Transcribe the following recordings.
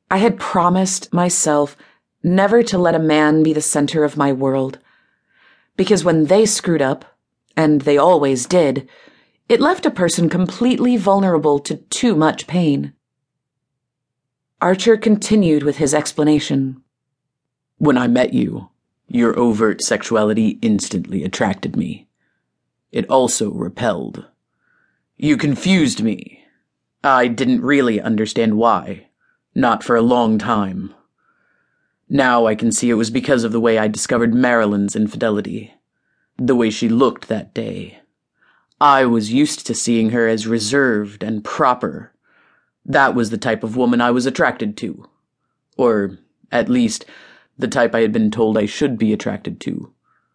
I had promised myself never to let a man be the center of my world, because when they screwed up, and they always did, it left a person completely vulnerable to too much pain. Archer continued with his explanation. When I met you, your overt sexuality instantly attracted me. It also repelled. You confused me. I didn't really understand why. Not for a long time. Now I can see it was because of the way I discovered Marilyn's infidelity. The way she looked that day. I was used to seeing her as reserved and proper. That was the type of woman I was attracted to. Or, at least, the type I had been told I should be attracted to.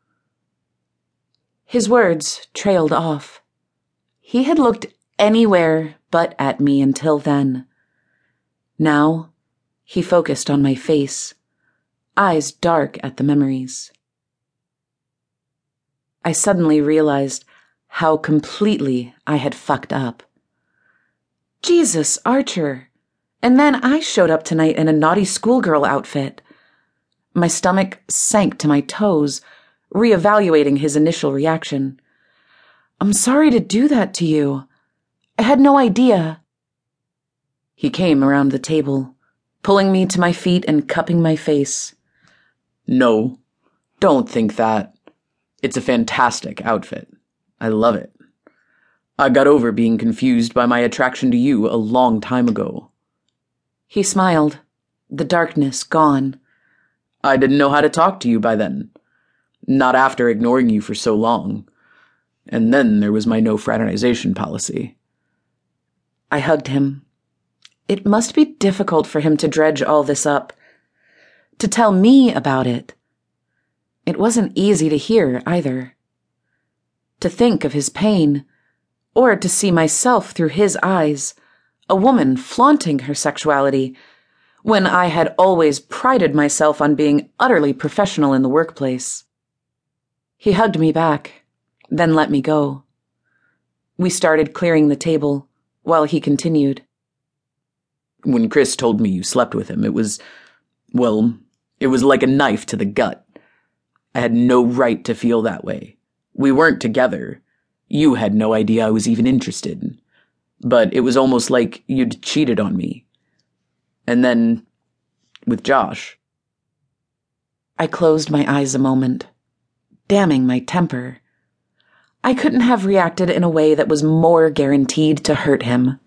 His words trailed off. He had looked anywhere but at me until then. Now, he focused on my face, eyes dark at the memories. I suddenly realized how completely I had fucked up. Jesus, Archer! And then I showed up tonight in a naughty schoolgirl outfit. My stomach sank to my toes, reevaluating his initial reaction. I'm sorry to do that to you. I had no idea. He came around the table, pulling me to my feet and cupping my face. No, don't think that. It's a fantastic outfit. I love it. I got over being confused by my attraction to you a long time ago. He smiled, the darkness gone. I didn't know how to talk to you by then. Not after ignoring you for so long. And then there was my no fraternization policy. I hugged him. It must be difficult for him to dredge all this up, to tell me about it. It wasn't easy to hear either. To think of his pain, or to see myself through his eyes, a woman flaunting her sexuality, when I had always prided myself on being utterly professional in the workplace. He hugged me back, then let me go. We started clearing the table, while he continued. When Chris told me you slept with him, it was like a knife to the gut. I had no right to feel that way. We weren't together. You had no idea I was even interested. But it was almost like you'd cheated on me. And then, with Josh. I closed my eyes a moment, damning my temper. I couldn't have reacted in a way that was more guaranteed to hurt him.